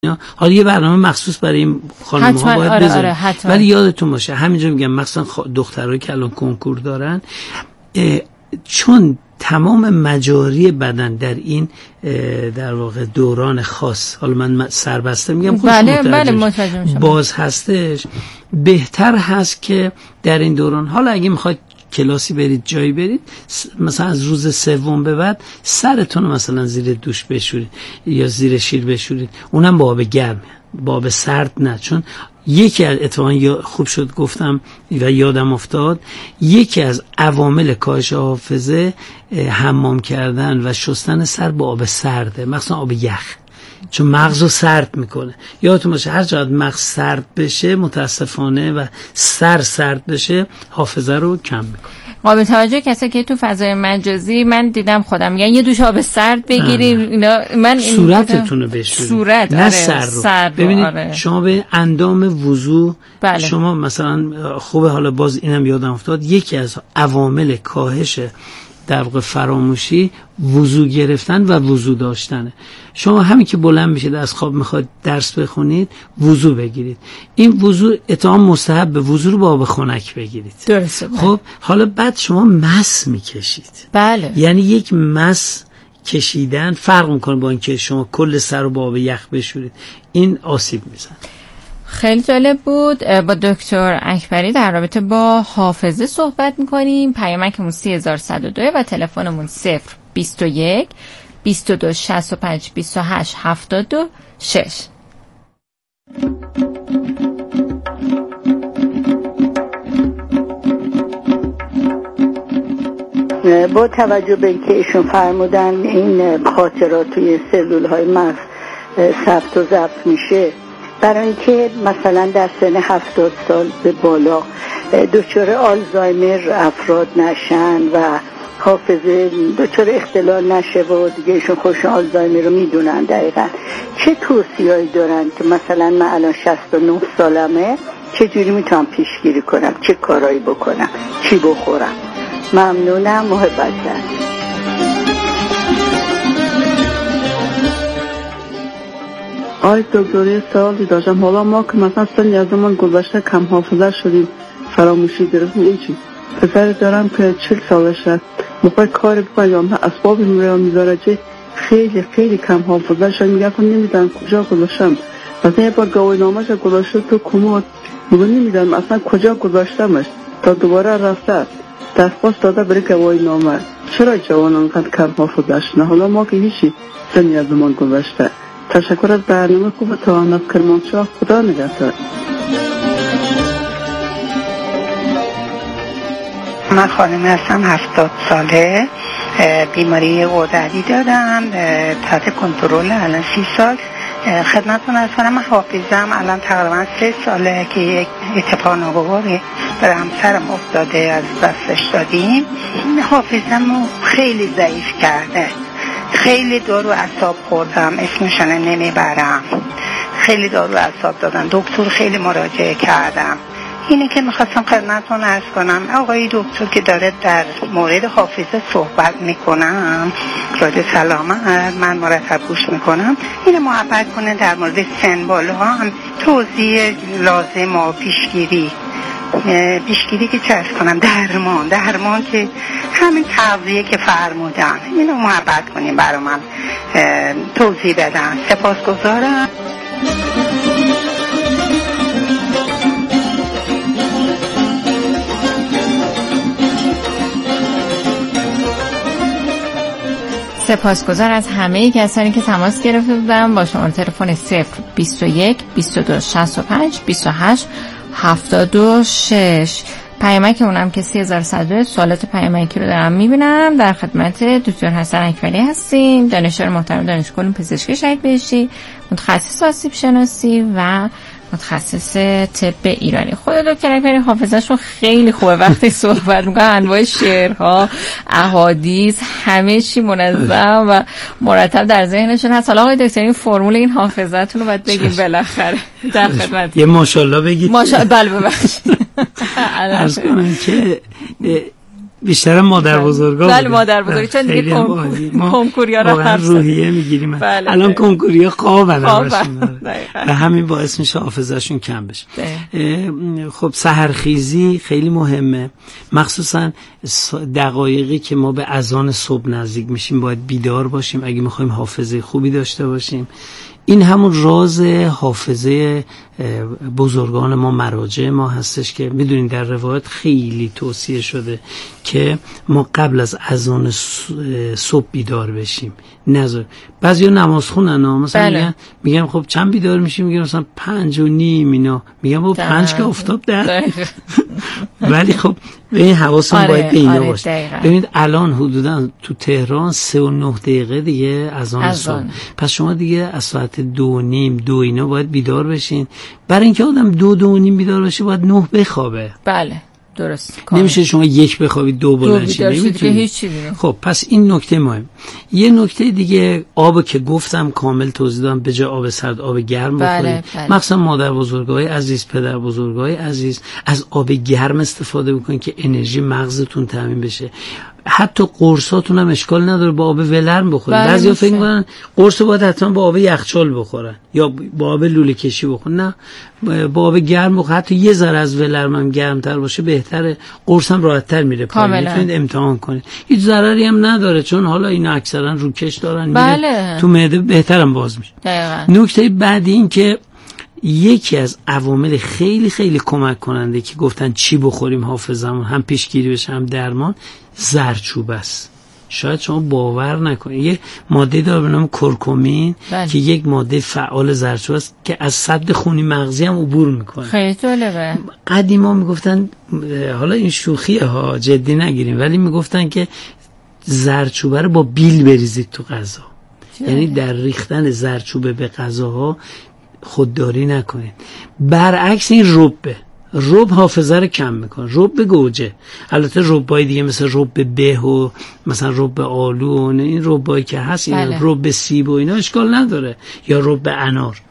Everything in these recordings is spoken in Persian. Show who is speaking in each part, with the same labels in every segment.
Speaker 1: حالا یه برنامه مخصوص برای این خانم‌ها باید بذاریم. ولی یادتون باشه همینجا میگم مخصوصا دخترایی که الان کنکور دارن، چون تمام مجاری بدن در این در واقع دوران خاص، حالا من سربسته میگم
Speaker 2: بله متوجه
Speaker 1: باز هستش، بهتر هست که در این دوران، حالا اگه میخواید کلاسی برید جایی برید، مثلا از روز سوم به بعد سرتون مثلا زیر دوش بشورید یا زیر شیر بشورید، اونم با آب گرم، با آب سرد نه. چون یکی از اتفاقا خوب شد گفتم و یادم افتاد، یکی از عوامل کاهش حافظه حمام کردن و شستن سر با آب سرده، مثلا آب یخ، چون مغزو سرد میکنه. یادتون باشه هر چقدر مغز سرد بشه متاسفانه و سرد بشه حافظه رو کم میکنه.
Speaker 2: قابل توجه کسایی که تو فضای مجازی من دیدم خودم میگن یه دوش آب سرد بگیریم اینا، من
Speaker 1: صورتتون رو بشورید نه سر رو. ببینید شما به اندام وضو شما مثلا خوبه، حالا باز اینم یادم افتاد، یکی از عوامل کاهش در واقع فراموشی وضو گرفتن و وضو داشتنه. شما همین که بلند میشید از خواب میخواید درس بخونید وضو بگیرید. این وضو اتهام مستحب، وضو رو با آب خنک بگیرید.
Speaker 2: درسته.
Speaker 1: خب حالا بعد شما مس میکشید.
Speaker 2: بله.
Speaker 1: یعنی یک مس کشیدن فرق میکنه با اینکه شما کل سر رو با آب یخ بشورید، این آسیب میزنه.
Speaker 2: خیلی جالب بود. با دکتر اکبری در رابطه با حافظه صحبت میکنیم. پیامکمون 3102 و تلفنمون 021 22 65 28 76.
Speaker 3: با توجه به اینکه ایشون فرمودن این خاطرات توی سلول‌های مغز ثبت و ضبط میشه، برای اینکه مثلا در سن 70 سال به بالا دچار آلزایمر افراد نشن و حافظه دچار اختلال نشه و دیگه ایشون خوش آلزایمر رو میدونن دقیقا، چه توصیه‌ای دارن که مثلا من الان 69 سالمه چه جوری میتونم پیشگیری کنم، چه کارایی بکنم، چی بخورم؟ ممنونم، محبت دارم.
Speaker 4: آی دکتر سوالی داشتم. حالا ما که مثلا سن از زمان گذشته کم حافظه شدیم، فراموشی گرفتیم، این چی؟ پسر دارم که 40 سالشه، موقع کار بکنه یا اسباب میذاره چه خیلی خیلی کم حافظه شد، میگه که نمیدونم کجا گذاشتم. مثلا یه بار گواهینامه‌اش گذاشته تو کمد، میگه نمیدونم اصلا کجا گذاشتمش، تا دوباره رفته درخواست داده برای گواهینامه. چرا جوان انقدر کم حافظه شدن؟ حالا ما که هیچی سن از زمان گذشته. تشکر از برنامه خوبتان. از کرمانشاه، خدا نگهدار.
Speaker 5: من خانم هستم، 70 ساله، بیماری غددی دارم، تحت کنترل الان 30 سال. خدمتتون عرض کنم من حافظم الان تقریبا 3 ساله که یک اتفاق ناگواری برای همسرم افتاده، از دستش دادیم. حافظم خیلی ضعیف کرده، خیلی دارو اعصاب خوردم، اسمشون نمیبرم، خیلی دارو اعصاب دادن، دکتر خیلی مراجعه کردم. اینه که میخواستم خدمتتون عرض کنم آقای دکتر که داره در مورد حافظه صحبت میکنم، راجع سلامت من مرتب گوش میکنم، اینه محبت کنه در مورد سن بالا هم توضیح لازم و پیشگیری که چه ارز کنم، درمان که همین تغذیه که فرمودن اینو محبت کنیم برای من توضیح بدن. سپاسگزارم.
Speaker 2: سپاسگزار از همه کسانی که تماس گرفته بودن با شماره تلفن 021 22 65 28 76. پیامک اونم که 3102. سوالات پیامکی رو دارم میبینم. در خدمت دکتر حسن اکبری هستیم، دانشیار محترم دانشگاه علوم پزشکی شهید بهشتی، متخصص آسیب شناسی و متخصص طب ایرانی. خود دکتر اکبری حافظه‌شون خیلی خوبه، وقتی صحبت میکنن انواع شعرها، احادیث، همه چی منظم و مرتب در ذهنشون هست. حالا آقای دکتر این فرمول این حافظه‌تون رو باید بگیم بالاخره. در خدمت.
Speaker 1: یه ماشاءالله بگید.
Speaker 2: بله ببخشید.
Speaker 1: عرض کنم که بیشتر مادر بزرگا
Speaker 2: بله مادر بزرگ، چون دیگه کنکوریا رو
Speaker 1: واقعا روحیه میگیریم. الان کنکوریا خوابن و همین باعث میشه حافظه‌شون کم بشه. خب سحرخیزی خیلی مهمه، مخصوصا دقایقی که ما به اذان صبح نزدیک میشیم باید بیدار باشیم اگه میخوایم حافظه خوبی داشته باشیم. این همون راز حافظه بزرگان ما، مراجع ما هستش که میدونین در روایت خیلی توصیه شده که ما قبل از اذان صبح بیدار بشیم. نذار بعضیا نماز خونن مثلا میگن خب چند بیدار میشیم، میگن مثلا 5:30 اینا، میگن با 5 که افتاد 10 ولی خب به این حواسمون باید به اینا باشه. ببینید الان حدودا تو تهران 3:09 دیگه اذان صبح، پس شما دیگه از ساعت 2:30 2 اینا باید بیدار بشین. برای اینکه آدم 2:30 بیدار بشه باید 9 بخوابه.
Speaker 2: بله درست.
Speaker 1: نمیشه شما 1 بخوابید 2 بلند شید، نمیتونید. خب پس این نکته مهم. یه نکته دیگه، آب که گفتم کامل توضیح دادم، به جای آب سرد آب گرم بخورید. مخصوصا مادر بزرگای عزیز، پدر بزرگای عزیز، از آب گرم استفاده بکنید که انرژی مغزتون تامین بشه. حتی قرصاتون هم اشکال نداره با آب ولرم بخورید. بعضیا فکر می‌کنن قرصو باید حتما با آب یخچال بخورن یا با آب لوله کشی بخورن. نه، با آب گرم بخورید. حتی یه ذره از ولرم هم گرم‌تر باشه بهتره، قرص هم راحت‌تر میره پایین. میتونید امتحان کنید، هیچ ضرری هم نداره، چون حالا اینا اکثرا روکش دارن، میره تو معده بهترم باز میشه. نکته بعدی این که یکی از عوامل خیلی خیلی کمک کننده که گفتن چی بخوریم حافظمون هم پیشگیری بشه هم درمان، زردچوبه است. شاید شما باور نکنید، یه ماده داره به نام کرکومین که یک ماده فعال زردچوبه است که از سد خونی مغزی هم عبور میکنه. خیلی جالبه. قدیما میگفتن، حالا این شوخیه ها، جدی نگیریم، ولی میگفتن که زردچوبه رو با بیل بریزید تو غذا. یعنی در ریختن زردچوبه به غذاها خودداری نکنید. برعکس این رب حافظه رو کم میکنه. رب گوجه، البته ربای دیگه مثل رب به و مثلا رب آلو و این ربایی که هست، این رب سیب و اینا اشکال نداره، یا رب انار.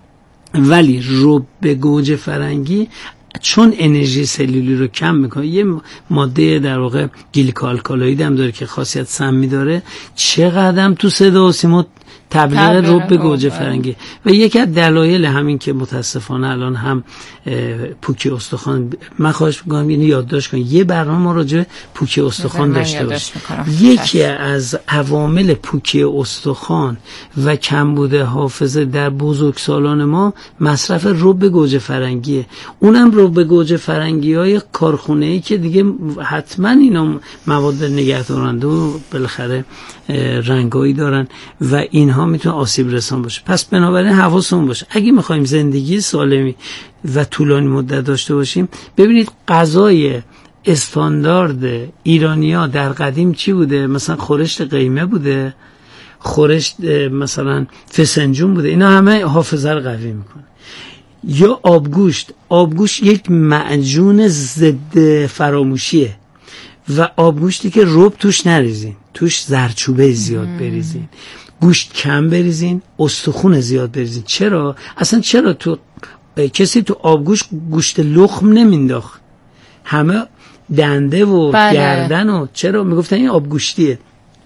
Speaker 1: ولی رب گوجه فرنگی چون انرژی سلولی رو کم میکنه، یه ماده در واقع گلیکوآلکالوئید هم داره که خاصیت سمی داره، چقدر تو صدا و سیما تبلیغ رب گوجه فرنگی. و یکی از دلایل همین که متاسفانه الان هم پوکی استخوان، من خواهش می‌کنم اینو یادداشت کنید، یه برنامه ما راجع به پوکی استخوان داشته باشیم. یکی از عوامل پوکی استخوان و کمبود حافظه در بزرگسالان ما مصرف رب گوجه فرنگیه. اونم رب گوجه فرنگی‌های کارخونه‌ای که دیگه حتما اینا مواد نگهدارنده و بالاخره رنگایی دارن و اینها میتونه آسیب رسان باشه. پس بنابراین حواسمون باشه اگه میخوایم زندگی سالمی و طولانی مدت داشته باشیم. ببینید غذای استاندارد ایرانی‌ها در قدیم چی بوده؟ مثلا خورشت قیمه بوده، خورشت مثلا فسنجون بوده. اینا همه حافظه رو قوی میکنه. یا آبگوشت یک معجون ضد فراموشیه و آبگوشتی که رب توش نریزین، توش زردچوبه زیاد بریزین، گوشت کم بریزین، استخون زیاد بریزین. چرا؟ اصلا چرا کسی تو آبگوشت گوشت لخم نمینداخت؟ همه دنده و گردن و چرا میگفتن این آبگوشتیه؟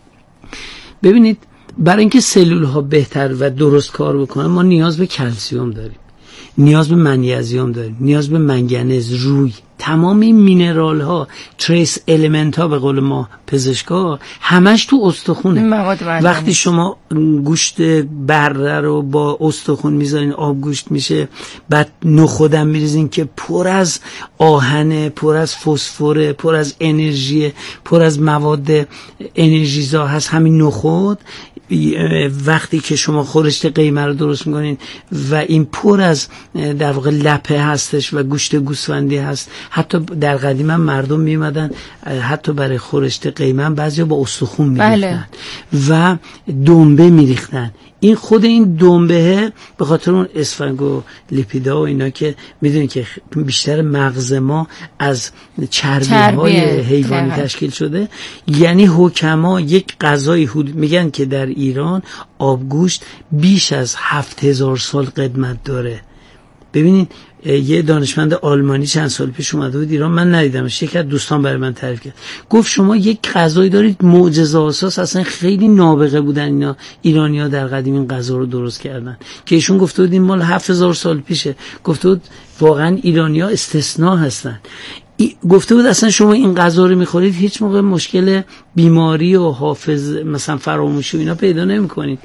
Speaker 1: ببینید برای اینکه سلول ها بهتر و درست کار بکنن ما نیاز به کلسیوم داریم، نیاز به منیزیم داریم، نیاز به منگنز، روی، تمام این مینرال ها، تریس الیمنت ها به قول ما پزشکا همش تو استخونه. وقتی شما گوشت بره رو با استخون میذارین آبگوشت میشه، بعد نخودم میریزین که پر از آهن، پر از فسفر، پر از انرژی، پر از مواد انرژیزا هست همین نخود. وقتی که شما خورشت قیمه رو درست میکنین و این پر از در واقع لپه هستش و گوشت گوسفندی هست، حتی در قدیم هم مردم میمدن حتی برای خورشت قیمه بعضیا با استخون میریختن و دنبه میریختن. این خود این دنبه به خاطر اون اسفنگولیپیدا و اینا که میدونید که بیشتر مغز ما از چربی‌های حیوانی تشکیل شده. یعنی حکما یک غذای میگن که در ایران آبگوشت بیش از 7000 سال قدمت داره ببینید یه دانشمند آلمانی چند سال پیش اومده بود ایران، من ندیدمش، یک از دوستان برای من تعریف کرد، گفت شما یک غذایی دارید معجزه آساس، اصلا خیلی نابغه بودن اینا ایرانی‌ها در قدیم این غذا رو درست کردن، که ایشون گفته بود این مال 7000 سال پیشه، گفته بود واقعا ایرانی‌ها استثناء هستن، گفته بود اصلا شما این غذا رو میخورید هیچ موقع مشکل بیماری و حافظ مثلا فراموشی و اینا پیدا نمی‌کنید.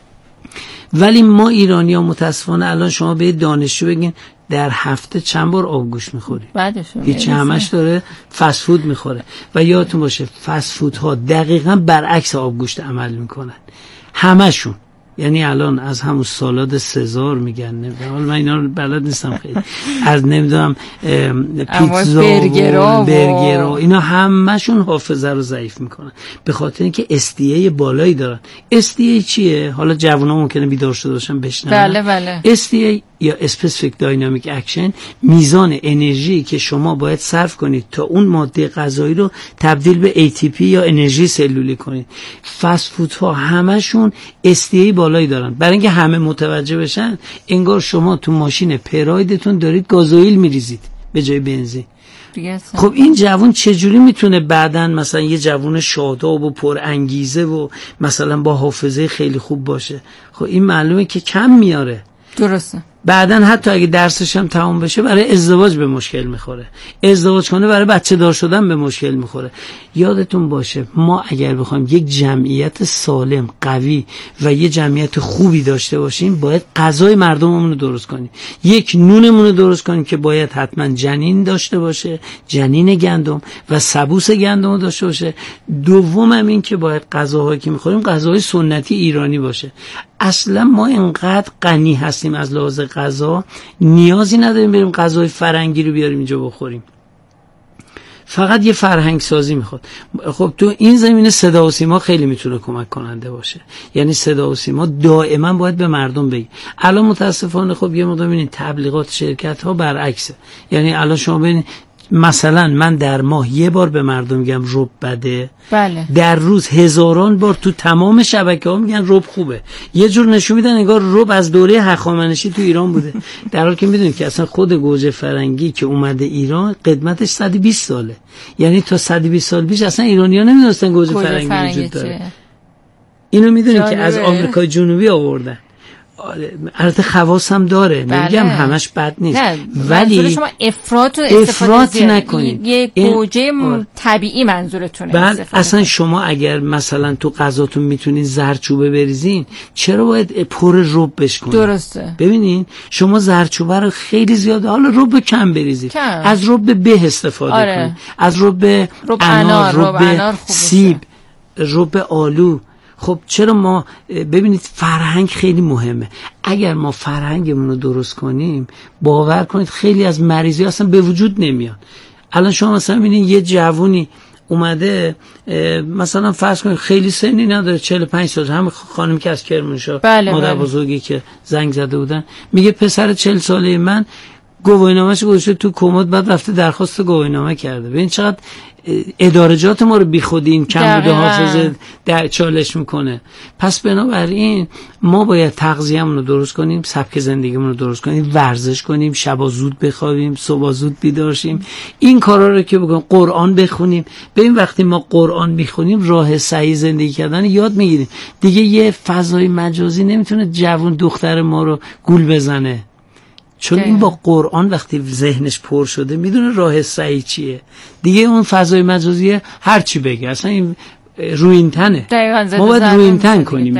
Speaker 1: ولی ما ایرانی‌ها متاسفانه الان شما به دانشجو بگین در هفته چند بار آبگوشت میخوری؟ هیچ، همش داره فست فود میخوره. و یادتون باشه فست فودها دقیقاً برعکس آبگوشت عمل میکنن همشون. یعنی الان از همون سالاد سزار میگن، حالا من اینا رو بلد نیستم خیلی، از نمیدونم پیتزا و برگرها، اینا همشون حافظه رو ضعیف میکنن به خاطر اینکه SDA بالایی دارن. SDA چیه؟ حالا جوونا ممکنه بیدار شده باشن بشنون.
Speaker 2: بله.
Speaker 1: SDA یا Specific Dynamic Action میزان انرژی که شما باید صرف کنید تا اون ماده غذایی رو تبدیل به ATP یا انرژی سلولی کنید. فست فودها همشون SDA بالایی دارن، برای اینکه همه متوجه بشن انگار شما تو ماشین پرایدتون دارید گازوئیل میریزید به جای بنزین. خب این جوون چجوری میتونه بعدن مثلا یه جوون شاداب و پر انگیزه و مثلا با حافظه خیلی خوب باشه؟ خب این معلومه که کم میاره.
Speaker 2: درسته.
Speaker 1: بعدن حتی اگه درسش هم تمام بشه برای ازدواج به مشکل میخوره، ازدواج کنه برای بچه دار شدن به مشکل میخوره. یادتون باشه ما اگر بخوایم یک جمعیت سالم قوی و یه جمعیت خوبی داشته باشیم باید غذای مردممون رو درست کنیم. یک، نونمون رو درست کنیم که باید حتما جنین داشته باشه، جنین گندم و سبوس گندم داشته باشه. دوم هم این که باید غذاهایی که میخوریم غذاهای سنتی ایرانی باشه. اصلا ما اینقدر غنی هستیم از لحاظ غذا، نیازی نداریم بریم غذای فرنگی رو بیاریم اینجا بخوریم. فقط یه فرهنگ سازی میخواد. خب تو این زمینه صدا و سیما خیلی میتونه کمک کننده باشه. یعنی صدا و سیما دائما باید به مردم بگی. الان متاسفانه خب یه مقدار ببینید تبلیغات شرکت ها برعکسه. یعنی الان شما ببینید مثلا من در ماه یه بار به مردم میگم رب بده،
Speaker 2: بله.
Speaker 1: در روز هزاران بار تو تمام شبکه‌ها میگن رب خوبه. یه جور نشون میدن انگار رب از دوره هخامنشی تو ایران بوده، در حالی که میدونید که اصلا خود گوجه فرنگی که اومده ایران قدمتش 120 ساله. یعنی تا 120 سال پیش اصلا ایرانی‌ها نمیدونستن گوجه فرنگی وجود داره. اینو میدونید که از آمریکای جنوبی آوردن. البته خواص هم داره، نمیگم همش بد نیست، ولی
Speaker 2: شما افراط
Speaker 1: نکنید.
Speaker 2: یه گوجه طبیعی منظورتونه.
Speaker 1: بعد اصلا شما اگر مثلا تو غذاتون میتونین زردچوبه بریزین، چرا باید پر رب بشکنید؟
Speaker 2: درسته.
Speaker 1: ببینین شما زردچوبه رو خیلی زیاد، حالا رب کم بریزید، از رب به استفاده کنید، از رب انار، رب سیب، رب آلو. خب چرا ما ببینید فرهنگ خیلی مهمه. اگر ما فرهنگمون رو درست کنیم باور کنید خیلی از مریضی اصلا به وجود نمیاد. الان شما مثلا ببینید یه جوونی اومده مثلا فرض کنید خیلی سنی نداره، 45 سال، هم خانمی که از کرمانشاه مادر بزرگی که زنگ زده بودن، میگه پسر 40 ساله من گواهینامه‌اش گذاشته تو کمد، بعد رفته درخواست گواهینامه کرده. ببین چقدر ادارجات ما رو بیخودی این کمبود حافظه در چالش میکنه. پس بنابراین ما باید تغذیه‌مون رو درست کنیم، سبک زندگیمون رو درست کنیم، ورزش کنیم، شبا زود بخوابیم، صبح زود بیدار شیم. این کارا رو که بگم، قرآن بخونیم. ببین وقتی ما قرآن میخونیم راه صحیح زندگی کردن یاد میگیریم. دیگه یه فضای مجازی نمیتونه جوان دختر ما رو گول بزنه، چون این با قرآن وقتی ذهنش پر شده میدونه راه صحیح چیه. دیگه اون فضای مجازی هر چی بگه اصلا این روی این تنه. ما باید روی این تن کنیم.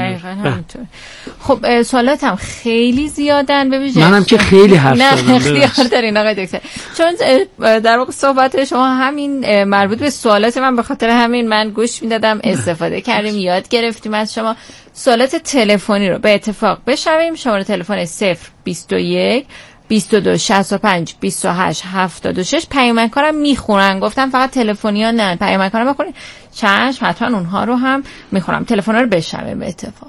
Speaker 2: خب سوالات هم خیلی زیادن.
Speaker 1: منم که خیلی حرف زدم.
Speaker 2: نه اختیار دارین آقای دکتر، چون در واقع صحبت شما همین مربوط به سوالات من، به خاطر همین من گوش میدادم، استفاده کردیم، یاد گرفتیم از شما. سوالات تلفنی رو به اتفاق بشنویم. شماره تلفن 021 22 65 28 76. پیامکارم میخونن، گفتم فقط تلفنی ها نه، پیامکارم بخونید. چشم، حتما اونها رو هم میخونم. تلفن رو بشنویم به اتفاق.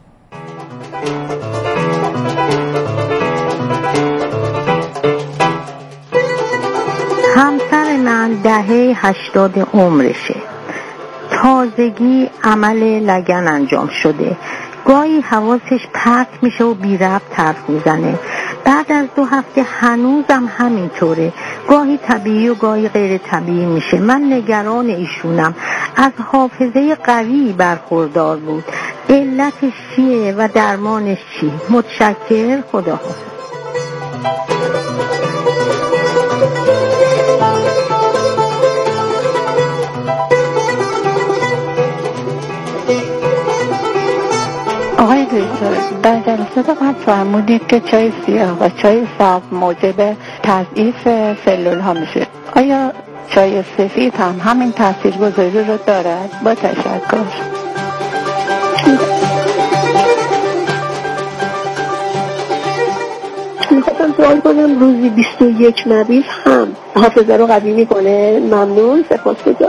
Speaker 3: همسر من دهه 80 عمرشه، تازگی عمل لگن انجام شده، گاهی حواسش پرت میشه و بی ربط حرف میزنه. بعد از 2 هفته هنوزم همینطوره، گاهی طبیعی و گاهی غیر طبیعی میشه. من نگران ایشونم. از حافظه قوی برخوردار بود. علتش چیه و درمانش چی؟ متشکر. خداحافظ.
Speaker 5: آقای دکتر، در جلسات قبل فرمودید که چای سیاه و چای سبز موجب تضعیف سلول ها میشه. آیا چای سفید هم همین تاثیرگذاری رو دارد؟ با تشکر.
Speaker 3: میخواستم سوال کنم، روزی 21 نبیذ هم حافظه رو قوی میکنه؟ ممنون، سپاسگزارم.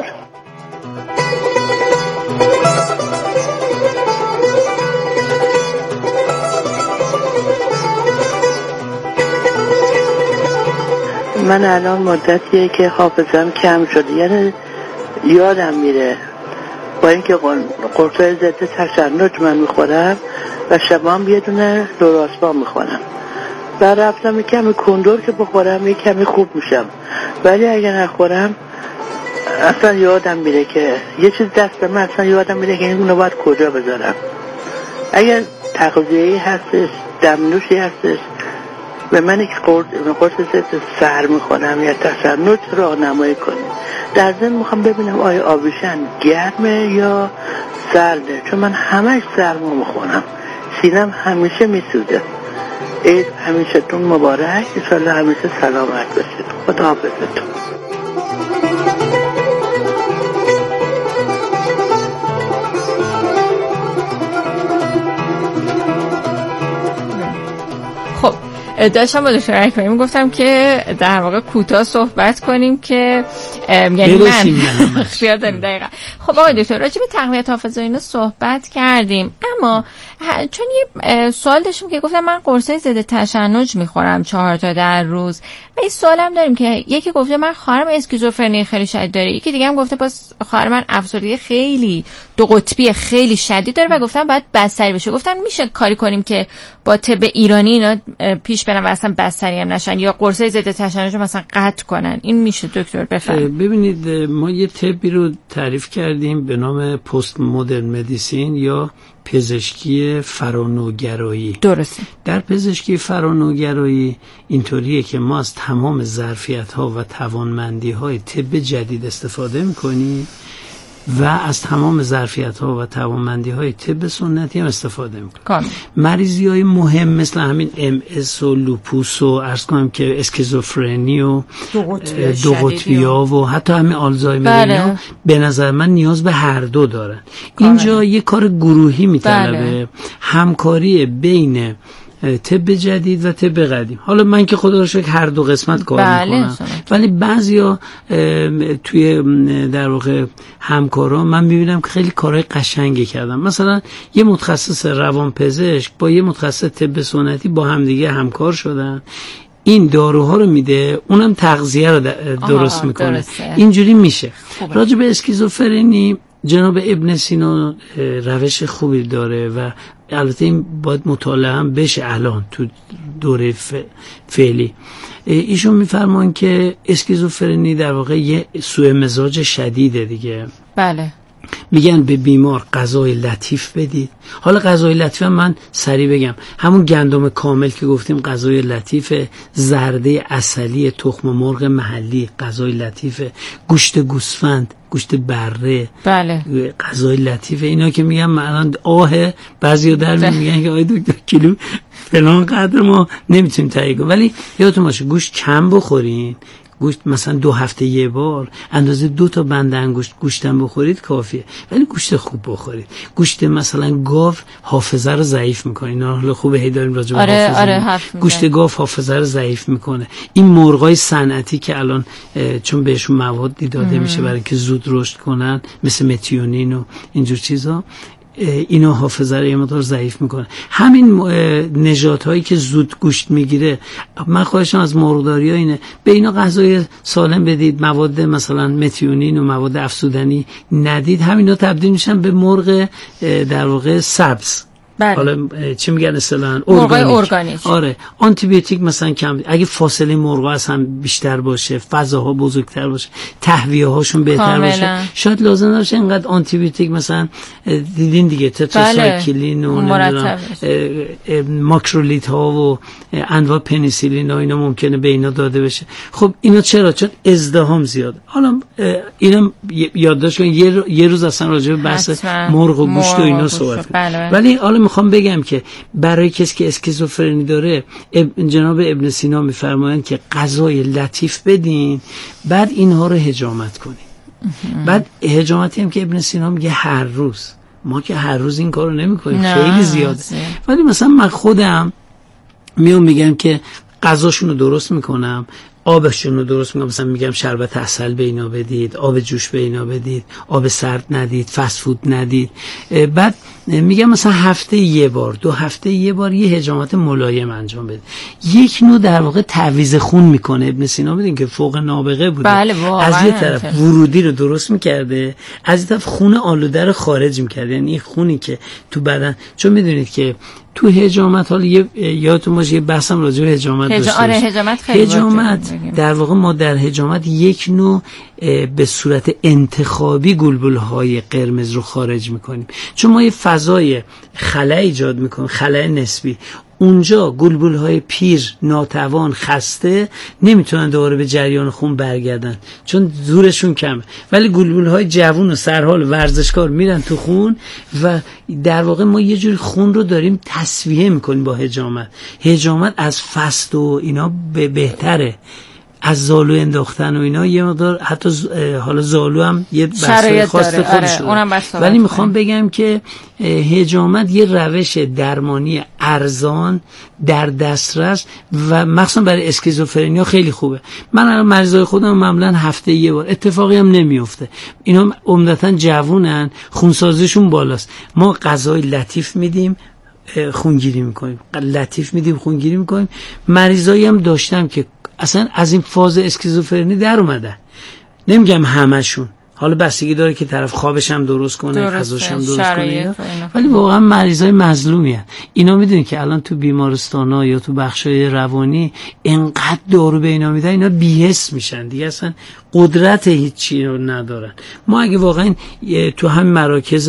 Speaker 4: من الان مدتیه که حافظم کم شده، یعنی یادم میره. با اینکه قرصای ضد تشنج من میخورم و شبام یه دونه لوراسپام میخورم و رفتم کمی کندور که بخورم یه کمی خوب میشم، ولی اگه نخورم اصلا یادم میره که یه چیز دست من، اصلا یادم میره که اینو باید کجا بذارم. اگر تغذیه‌ای هستش، دمنوشی هستش و من که قرص ضد سر میخورم یا تشنج راهنمایی کنه. در ضمن میخوام ببینم آیا آبیشن گرمه یا سرده، چون من همش سرما میخورم، سینم همیشه میسوزه. عید همیشه تون مبارک، انشالله همیشه سلامت باشید. خدا حافظتون.
Speaker 2: داشتم با دکتر اکبری میگفتم که در واقع کوتاه صحبت کنیم که یعنی من خیال داریم دقیقا. خب آقای دکتر، راجع به تقویت حافظه اینا صحبت کردیم، اما چون یه سوال داشتیم که گفتم من قرصای ضد تشنج میخورم 4 تا در روز و این سوالم داریم که یکی گفته من خواهرم اسکیزوفرنی خیلی شدید داره، یکی دیگه هم گفته باز خواهر من افسردگی خیلی 2 قطبی خیلی شدید داره و گفتم باید بستری بشه. گفتم میشه کاری کنیم که با طب ایرانی اینا پیش برن و اصلا بستری هم نشن یا قرصای ضد تشنج رو مثلا قطع کنن؟ این میشه دکتر؟ بفرمایید.
Speaker 1: ببینید ما یه طبی رو تعریف کردیم به نام پست مدرن مدیسین یا پزشکی فرانوگرایی.
Speaker 2: درسته. در
Speaker 1: پزشکی فرانوگرایی اینطوریه که ما از تمام ظرفیت‌ها و توانمندی‌های طب جدید استفاده می‌کنیم و از تمام ظرفیت‌ها و توانمندی‌های طب سنتی هم استفاده می‌کنیم. مریضی‌های مهم مثل همین MS و لوپوس و عرض کنم که اسکیزوفرنی و 2 قطبی‌ها و حتی همین آلزایمر اینا به نظر من نیاز به هر دو دارن. اینجا یه کار گروهی می‌طلبه، همکاری بین طب جدید و طب قدیم. حالا من که خدا رو شکر هر دو قسمت کار میکنم، ولی بعضیا توی در واقع همکارا من میبینم که خیلی کارهای قشنگی کردن. مثلا یه متخصص روانپزشک با یه متخصص طب سنتی با هم دیگه همکار شدن، این داروها رو میده، اونم تغذیه رو درست میکنه. اینجوری میشه. راجع به اسکیزوفرنی جناب ابن سینا روش خوبی داره و البته این باید مطالعه هم بشه الان تو دوره فعلی. ایشون میفرمان که اسکیزوفرنی در واقع یه سوء مزاج شدیده دیگه.
Speaker 2: بله.
Speaker 1: میگن به بیمار غذای لطیف بدید. حالا غذای لطیف هم من سریع بگم، همون گندم کامل که گفتیم غذای لطیف، زرده عسلی تخم مرغ محلی غذای لطیف، گوشت گوسفند، گوشت بره،
Speaker 2: بله،
Speaker 1: غذای لطیف. اینا که میگم من بعضیا در میگن که آی دکتر کیلو فلان قدر ما نمیتونیم تهیه کنیم، ولی یادتون باشه گوشت کم بخورین. گوشت مثلا 2 هفته یه بار اندازه 2 تا بند انگشت گوشتم بخورید کافیه، ولی گوشت خوب بخورید. گوشت مثلا گاو حافظه رو ضعیف میکنه. اینا حالا خوبه هی داریم راجع به حافظه گوشت گاو حافظه رو ضعیف میکنه. این مرغای صنعتی که الان چون بهشون موادی داده میشه برای اینکه زود رشد کنن مثل متیونین و اینجور چیزا، اینا حافظه رو یه مقدار ضعیف میکنه. همین نژادهایی هایی که زود گوشت میگیره، من خواهشم از مرغداری ها اینه به اینا غذای سالم بدید، مواد مثلا متیونین و مواد افزودنی ندید، همینا تبدیل میشن به مرغ در واقع سبز. حالا چی میگن اصطلاحاً
Speaker 2: ارگانیک.
Speaker 1: آره آنتی بیوتیک مثلا کم، اگه فاصله مرغا از هم بیشتر باشه، فضاها بزرگتر باشه، تهویه هاشون بهتر باشه، شاید لازم نباشه اینقدر آنتی بیوتیک مثلا دیدین دیگه تتراسایکلین و ماکرولیت ها و انواع پنیسیلین ها اینا ممکنه به اینا داده بشه. خب اینا چرا؟ چون ازدحام زیاد. حالا اینا یادداشت کنین یه روز اصلا راجع به بحث مرغ و گوشت و اینا صحبت کنیم. ولی حالا میخوام بگم که برای کسی که اسکیزوفرنی داره جناب ابن سینا میفرمایند که غذای لطیف بدین، بعد اینها رو حجامت کنین. بعد حجامتی هم که ابن سینا میگه هر روز، ما که هر روز این کارو نمیکنیم، خیلی زیاده. ولی مثلا من خودم میگم که غذاشون رو درست میکنم، آبشون رو درست میکنم، مثلا میگم شربت عسل به اینا بدید، آب جوش به اینا بدید، آب سرد ندید، فست فود ندید. بعد میگم مثلا هفته یه بار، 2 هفته یه بار یه حجامت ملایم انجام بدید. یک نوع در واقع تعویض خون میکنه. ابن سینا بدین که فوق نابغه بوده. از یه طرف ورودی رو درست میکرده، از یه طرف خون آلوده رو خارج میکرده. یعنی این خونی که تو بدن، چون میدونید که تو حجامت، حالا یادتون باشه یه بحثم راجع به حجامت داشتیم.
Speaker 2: آره حجامت خیلی
Speaker 1: حجامت در واقع ما در حجامت یک نوع به صورت انتخابی گلبولهای قرمز رو خارج میکنیم، چون ما یه فضای خلا ایجاد میکنیم، خلا نسبی. اونجا گلبولهای پیر، ناتوان، خسته نمیتونن دوباره به جریان خون برگردن چون زورشون کمه، ولی گلبولهای جوون و سرحال ورزشکار میرن تو خون و در واقع ما یه جوری خون رو داریم تصفیه میکنیم با حجامت. حجامت از فست و اینا بهتره، از زالو انداختن و اینا یه مقدار، حتی حالا زالو هم یه بحث خاص خودش داره. ولی میخوام بگم که حجامت یه روش درمانی ارزان، در دسترس و مخصوصا برای اسکیزوفرنیا خیلی خوبه. من الان مریضای خودم معمولا هفته یه بار، اتفاقی هم نمیفته، اینا عمدتاً جوونن، خونسازیشون بالاست، ما غذای لطیف میدیم، خونگیری میکنیم، لطیف میدیم، خونگیری میکنیم. مریضایی هم داشتم که اصلا از این فاز اسکیزوفرنی در اومدن، نمیگم همشون، حالا بستگی داره که طرف خوابش هم درست کنه، غذاش هم درست کنه، ولی واقعا مریضای مظلومی هستن. اینا میدونید که الان تو بیمارستانا یا تو بخشای روانی انقدر دارو به اینا میدن، اینا بی‌حس میشن دیگه، اصلا قدرت هیچی رو ندارن. ما اگه واقعا تو همین مراکز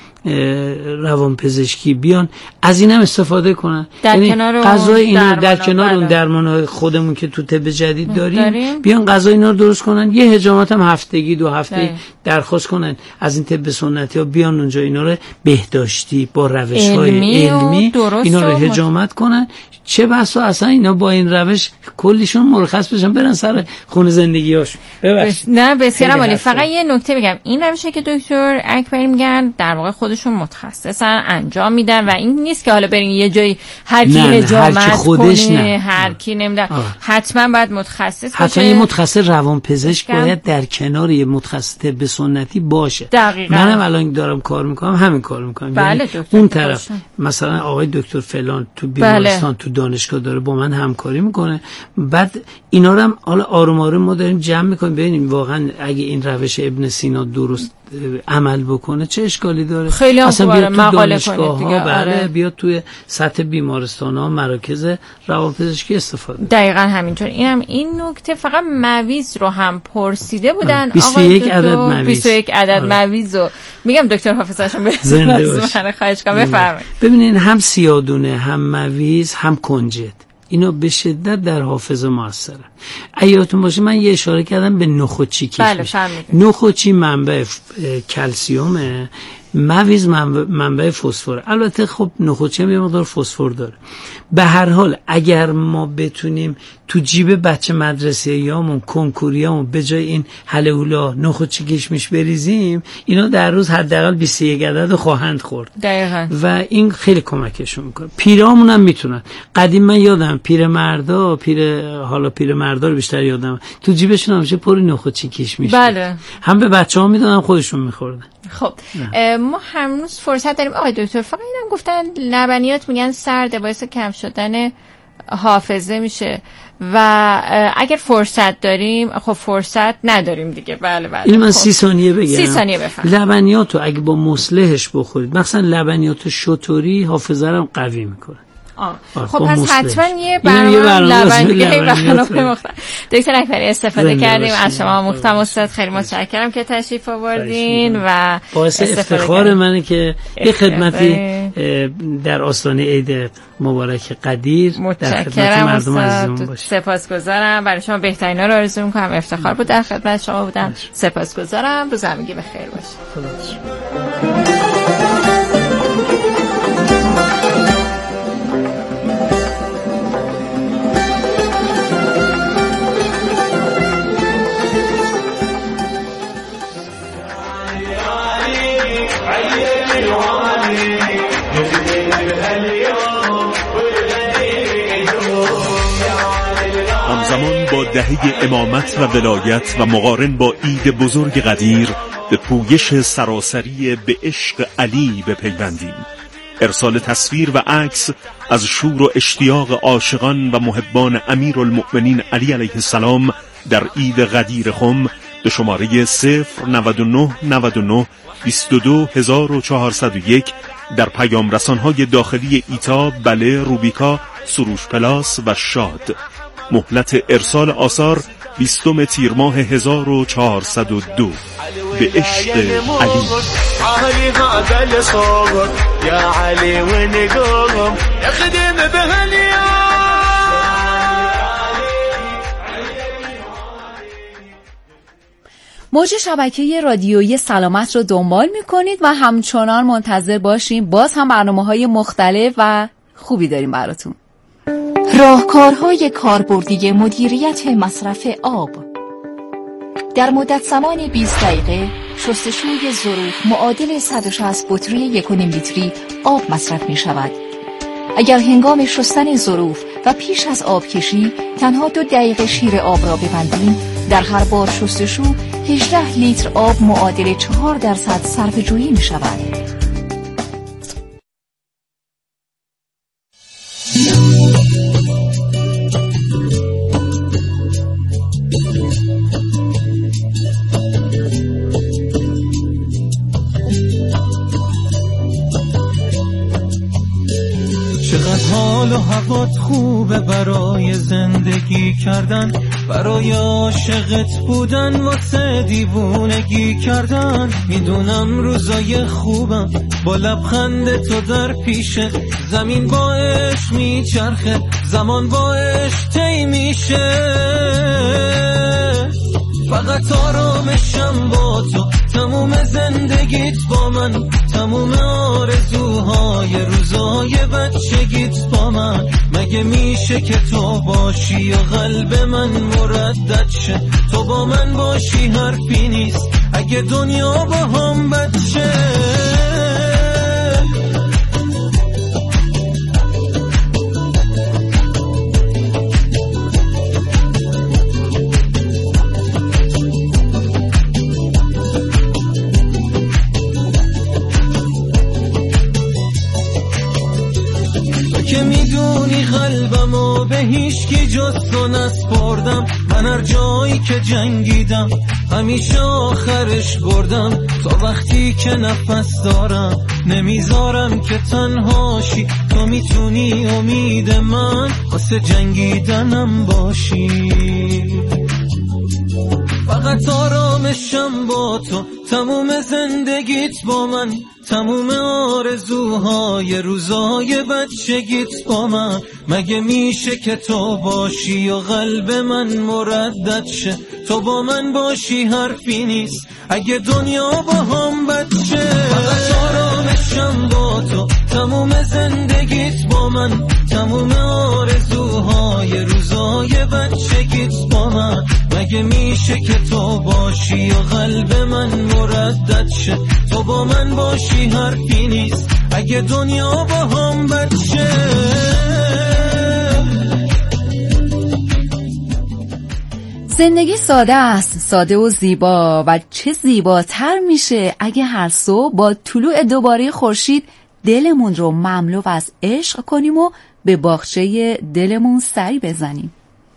Speaker 1: روانپزشکی بیان از این هم استفاده کنن،
Speaker 2: در کنار
Speaker 1: غذای اینا، در کنار اون درمان‌های خودمون که تو طب جدید داریم بیان غذای اینا رو درست کنن. یه حجامت هم هفتگی 2 هفته درخواست کنن از این طب سنتی ها، بیان اونجا اینا رو بهداشتی با روش‌های علمی اینا رو حجامت کنن. چه بسا اصلا اینا با این روش کلیشون مرخص بشن برن سر خونه زندگی‌هاشون.
Speaker 2: نه بسیار عالی. فقط یه نکته بگم، این روشی که دکتر اکبری میگن در واقع خودشون متخصصن انجام میدن و این نیست که حالا برین یه جایی هر کی حجامت کنه، هر کی نمیدن، حتما باید متخصص باشه.
Speaker 1: حتما یه متخصص روانپزشک باید در کنار یه متخصص طب سنتی باشه.
Speaker 2: دقیقاً.
Speaker 1: منم الان دارم کار میکنم، همین کار میکنم.
Speaker 2: بله
Speaker 1: یعنی اون طرف مثلا آقای دکتر فلان تو بیمارستان تو دانشگاه داره با من همکاری میکنه، بعد اینا رو هم حالا آروم آروم ما داریم جمع میکنیم ببینیم واقعا اگه این روش ابن سینا درست عمل بکنه چه اشکالی داره.
Speaker 2: خیلی
Speaker 1: اصلا بیاد تو
Speaker 2: مقاله
Speaker 1: دانشگاه ها، بله بیاد توی سطح بیمارستان ها، مراکز روانپزشکی استفاده.
Speaker 2: دقیقاً همینطور. اینم این نکته. فقط مویز رو هم پرسیده بودن
Speaker 1: 21 عدد مویز،
Speaker 2: 21 عدد مویز رو میگم دکتر حافظشون بزنه خواهش کنم بفرمایید.
Speaker 1: ببینین هم سیادونه، هم مویز، هم کنجد، اینا به شدت در حافظه موثره. یادتون باشه من یه اشاره کردم به نخودچی کشمش.
Speaker 2: بله فهمیدم.
Speaker 1: نخودچی منبع کلسیومه، مویز منبع فسفر. البته خب نخودچی هم یه مقدار فسفر داره. به هر حال اگر ما بتونیم تو جیب بچه مدرسه‌یامون، کنکوریامون به جای این هلهولا نخودچی کشمش بریزیم، اینا در روز حداقل 21 عدد خواهند خورد.
Speaker 2: دقیقاً.
Speaker 1: و این خیلی کمکشون میکنه. پیرامون هم میتونن. قدیم من یادم پیرمردا رو بیشتر یادم تو جیبشون همیشه پر نخودچی کشمش.
Speaker 2: بله.
Speaker 1: هم به بچه‌ها میدادن، خودشون میخوردن.
Speaker 2: خب ما هنوز فرصت داریم آقای دکتر. فقط اینم گفتن لبنیات میگن سرده باعث کم شدن حافظه میشه و اگر فرصت داریم، خب فرصت نداریم دیگه. بله
Speaker 1: این من 30 ثانیه بگم.
Speaker 2: 30 ثانیه بفهم.
Speaker 1: لبنیاتو اگه با مصلحش بخورید، مثلا لبنیات شتوری حافظه رو قوی میکنه.
Speaker 2: خب پس حتما یه برنامه لبنیات دکتر اکبری استفاده کردیم از شما. مختم استاد خیلی متشکرم که تشریف آوردین و
Speaker 1: باعث افتخار منه که یه خدمتی در آستانه عید مبارک قدیر در خدمت مردم عزیزمون باشه.
Speaker 2: سپاسگزارم. برای شما بهترینا رو آرزو می‌کنم. افتخار بود در خدمت شما بودم. سپاسگزارم. روز همگی بخیر باشه.
Speaker 6: همزمان با دهه امامت و ولایت و مقارن با عید بزرگ قدیر به پویش سراسری به عشق علی بپیوندیم. ارسال تصویر و عکس از شور و اشتیاق عاشقان و محبان امیرالمؤمنین علی علیه السلام در عید قدیر خم به شماره 09999 22401 در پیام رسانهای داخلی ایتا، بله، روبیکا، سروش پلاس و شاد. مهلت ارسال آثار 20 تیر ماه 1402. به عشق علی.
Speaker 7: موج شبکه رادیویی سلامت رو دنبال میکنید و همچنان منتظر باشیم. باز هم برنامه‌های مختلف و خوبی داریم براتون.
Speaker 8: راهکارهای کاربردی مدیریت مصرف آب. در مدت زمان 20 دقیقه شستشوی ظروف معادل 160 بطری 1.5 لیتری آب مصرف می شود. اگر هنگام شستن ظروف و پیش از آب کشی تنها 2 دقیقه شیر آب را ببندیم، در هر بار شستشو 18 لیتر آب معادل 4% صرفه جویی می شود.
Speaker 9: حال و هوات خوبه برای زندگی کردن، برای عاشقت بودن، واسه دیوونگی کردن. میدونم روزای خوبم با لبخند تو در پیشه، زمین با عشق میچرخه، زمان با عشق طی میشه. فقط آرامشم با تو، تموم زندگیت با من، تموم آرزوهای روزای بچگیت با من. مگه میشه که تو باشی و قلب من مردد شه؟ تو با من باشی حرفی نیست اگه دنیا با هم بد شه. که میدونی قلبمو به هیچ کی جز تو نسپردم. من هر جایی که جنگیدم همیشه آخرش بردم. تا وقتی که نفس دارم نمیذارم که تنهاشی. تو میتونی امید من واسه جنگیدنم باشی. فقط آرامشم با تو، تموم زندگیت با من، تموم آرزوهای روزای بچگیت با من. مگه میشه که تو باشی و قلب من مردد شه؟ تو با من باشی حرفی نیست اگه دنیا با هم بد شه. فقط آرامشم با تو، تموم زندگیت با من، تموم آرزوهای روزای بچگیت با من. مگه میشه که تو باشی و قلب من مردد شه؟ تو با من باشی حرفی نیست اگه دنیا با هم بد شه.
Speaker 7: زندگی ساده است، ساده و زیبا، و چه زیباتر میشه اگه هر صبح با طلوع دوباره خورشید دلمون رو مملو از عشق کنیم و به باغچه دلمون سری بزنیم.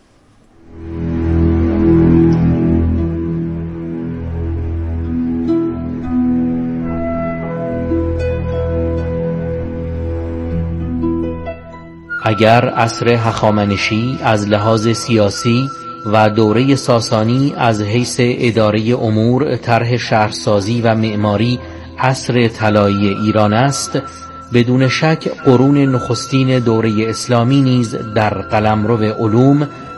Speaker 10: اگر عصر هخامنشی از لحاظ سیاسی و دوره ساسانی از حیث اداره امور، طرح شهرسازی و معماری عصر طلایی ایران است، بدون شک قرون نخستین دوره اسلامی نیز در قلمرو علوم